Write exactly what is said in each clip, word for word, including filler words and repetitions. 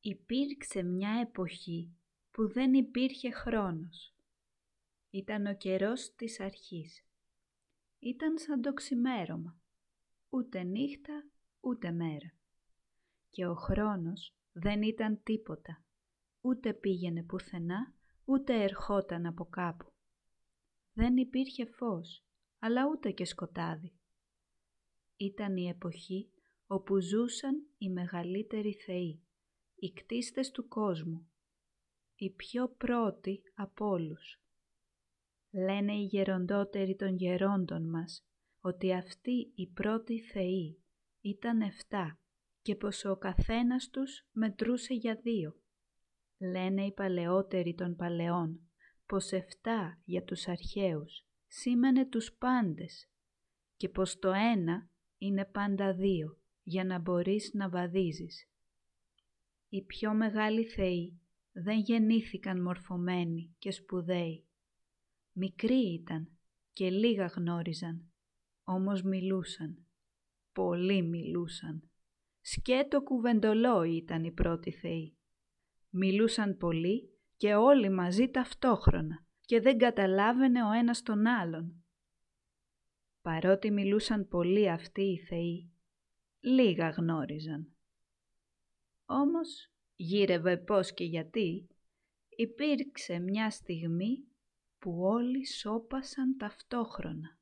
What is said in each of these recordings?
Υπήρξε μια εποχή που δεν υπήρχε χρόνος. Ήταν ο καιρός της αρχής. Ήταν σαν το ξημέρωμα. Ούτε νύχτα, ούτε μέρα. Και ο χρόνος δεν ήταν τίποτα. Ούτε πήγαινε πουθενά, ούτε ερχόταν από κάπου. Δεν υπήρχε φως, αλλά ούτε και σκοτάδι. Ήταν η εποχή όπου ζούσαν οι μεγαλύτεροι θεοί, οι κτίστες του κόσμου, οι πιο πρώτοι από όλους. Λένε οι γεροντότεροι των γερόντων μας ότι αυτοί οι πρώτοι θεοί ήταν εφτά και πως ο καθένας τους μετρούσε για δύο. Λένε οι παλαιότεροι των παλαιών πως εφτά για τους αρχαίους σήμαινε τους πάντες και πως το ένα είναι πάντα δύο για να μπορείς να βαδίζεις. Οι πιο μεγάλοι θεοί δεν γεννήθηκαν μορφωμένοι και σπουδαίοι. Μικροί ήταν και λίγα γνώριζαν, όμως μιλούσαν. Πολύ μιλούσαν. Σκέτο κουβεντολό ήταν οι πρώτοι θεοί. Μιλούσαν πολύ και όλοι μαζί ταυτόχρονα και δεν καταλάβαινε ο ένας τον άλλον. Παρότι μιλούσαν πολύ αυτοί οι θεοί, λίγα γνώριζαν. Όμως, γύρευε πώς και γιατί, υπήρξε μια στιγμή που όλοι σώπασαν ταυτόχρονα.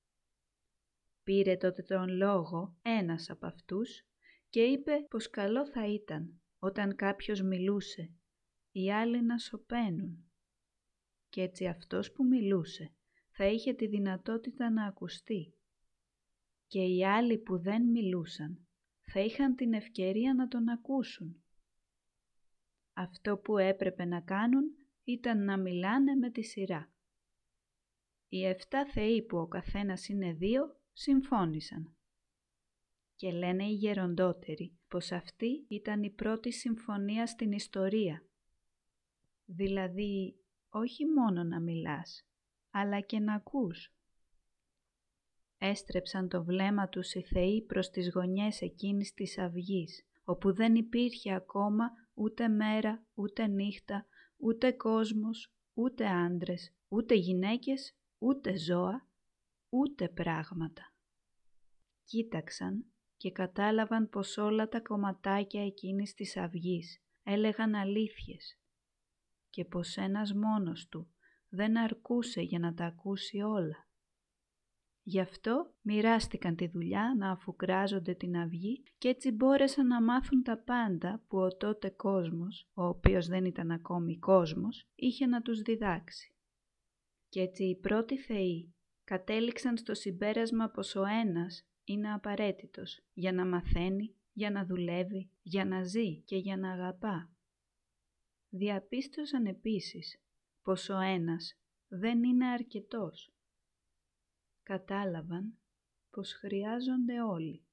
Πήρε τότε τον λόγο ένας από αυτούς και είπε πως καλό θα ήταν όταν κάποιος μιλούσε, οι άλλοι να σωπαίνουν. Κι έτσι αυτός που μιλούσε θα είχε τη δυνατότητα να ακουστεί και οι άλλοι που δεν μιλούσαν θα είχαν την ευκαιρία να τον ακούσουν. Αυτό που έπρεπε να κάνουν ήταν να μιλάνε με τη σειρά. Οι εφτά θεοί που ο καθένας είναι δύο συμφώνησαν. Και λένε οι γεροντότεροι πως αυτή ήταν η πρώτη συμφωνία στην ιστορία. Δηλαδή, όχι μόνο να μιλάς, αλλά και να ακούς. Έστρεψαν το βλέμμα τους οι θεοί προς τις γωνιές εκείνης της αυγής, όπου δεν υπήρχε ακόμα ούτε μέρα, ούτε νύχτα, ούτε κόσμος, ούτε άντρες, ούτε γυναίκες, ούτε ζώα, ούτε πράγματα. Κοίταξαν και κατάλαβαν πως όλα τα κομματάκια εκείνης της αυγής έλεγαν αλήθειες και πως ένας μόνος του δεν αρκούσε για να τα ακούσει όλα. Γι' αυτό μοιράστηκαν τη δουλειά να αφουγκράζονται την αυγή και έτσι μπόρεσαν να μάθουν τα πάντα που ο τότε κόσμος, ο οποίος δεν ήταν ακόμη κόσμος, είχε να τους διδάξει. Και έτσι οι πρώτοι θεοί κατέληξαν στο συμπέρασμα πως ο ένας είναι απαραίτητος για να μαθαίνει, για να δουλεύει, για να ζει και για να αγαπά. Διαπίστωσαν επίσης πως ο ένας δεν είναι αρκετός. Κατάλαβαν πως χρειάζονται όλοι.